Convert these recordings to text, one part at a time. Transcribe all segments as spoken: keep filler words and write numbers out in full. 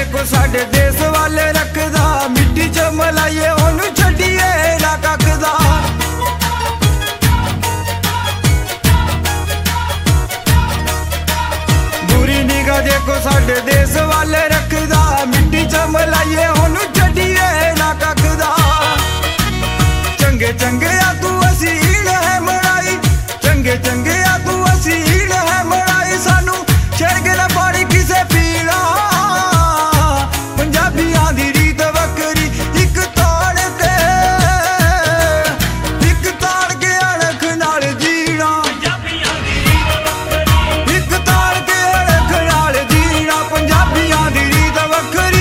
देखो साडे देश वाले रखदा, मिट्टी च मलाइए ओनू छड्डीए ना ककदा। बुरी निगाह देखो साडे देश वाले रखदा, मिट्टी च मलाइए ओनू छड्डीए ना ककदा। चंगे चंगे आ तू असील है मड़ाई, चंगे चंगे आ तू असील है मड़ाई। सानू छेड़ ना पानी किसे पीला, पंजाबियां दी रीत वक्री। इक ताड़ ते इक ताड़ के अणख नाल जीना, पंजाबियां दी रीत वक्री। इक ताड़ के अणख नाल जीना, पंजाबियां दी रीत वक्री।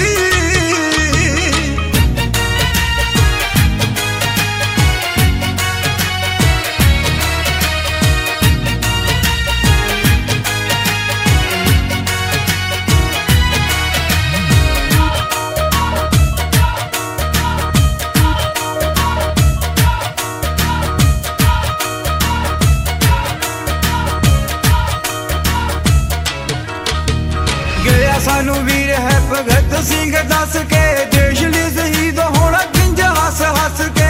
सानू वीर है भगत सिंह दस के, देश लई शहीद होना किंज हस हस के।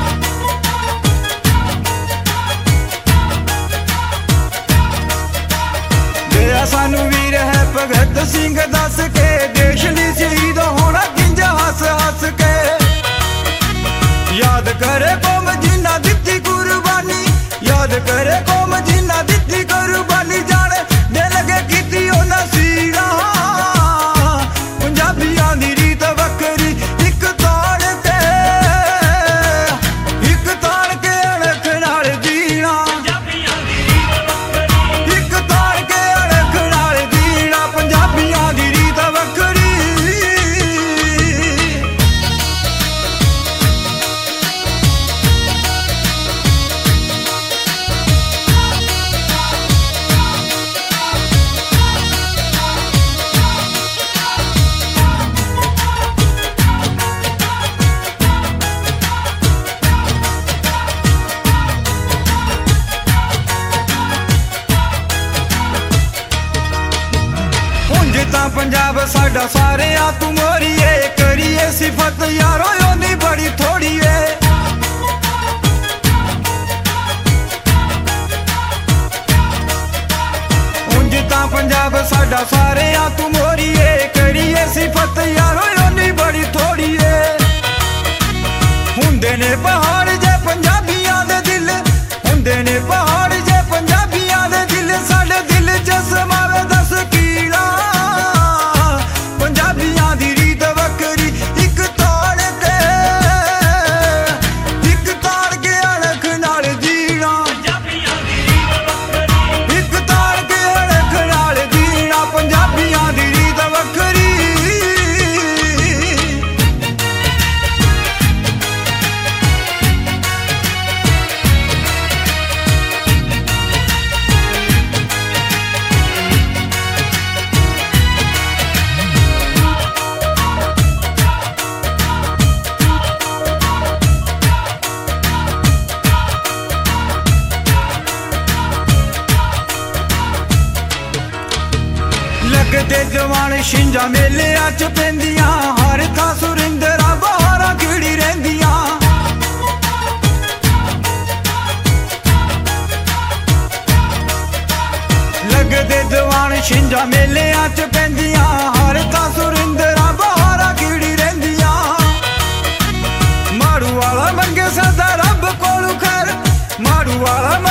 गया सानू वीर है भगत सिंह दस के, देश लई शहीद होना किंज हस हस के। याद करे कौम जिन्ना दित्ती कुर्बानी, याद करे कौम जिन्ना दित्ती कुर्बानी। जाने दे लगे कीती ओना सीना, पंजाबियां दी रीत वक्री। इक ताड़ ते इक ताड़ के अणख नाल जीना, पंजाबियां दी रीत वक्री। इक ताड़ के अणख नाल जीना, पंजाबियां दी रीत वक्री। पंजाब साडा सारे आ तू मोरीए, करिए सिफत यारो ओनी बड़ी थोड़ी है। उंज तां पंजाब साडा सारे आ तू मोरीए, करिए सिफत यारो ओनी बड़ी थोड़ी है। हुंदे ने पहाड़ जे पंजाबियां दे दिल, हुंदे ने पहाड़ जे पंजाबियां दे दिल। साडे दिल च समावे दस कीला, पंजाबियां दी रीत वक्री। इक ताड़ ते इक ताड़ के अणख नाल जीना, पंजाबियां दी रीत वक्री। इक ताड़ के अणख नाल जीना, पंजाबियां दी रीत वक्री। लगदे जवान छिंजा मेलियां च पैंदियां, हर थां सुरिंदरां बहारां खिड़ी रहिंदियां। लगदे जवान छिंजा मेलियां च पैंदियां, हर थां सुरिंदरां बहारां खिड़ी रहिंदियां। माड़ू वाला मंगे सदा रब कोलू खैर, माड़ू वाला